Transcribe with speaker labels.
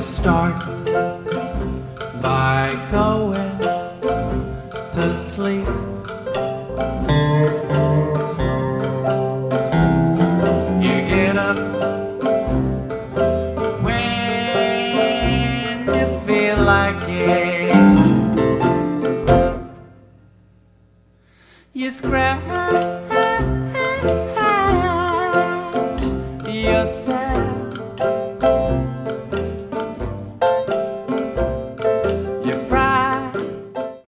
Speaker 1: You start by going to sleep. You get up when you feel like it. You scratch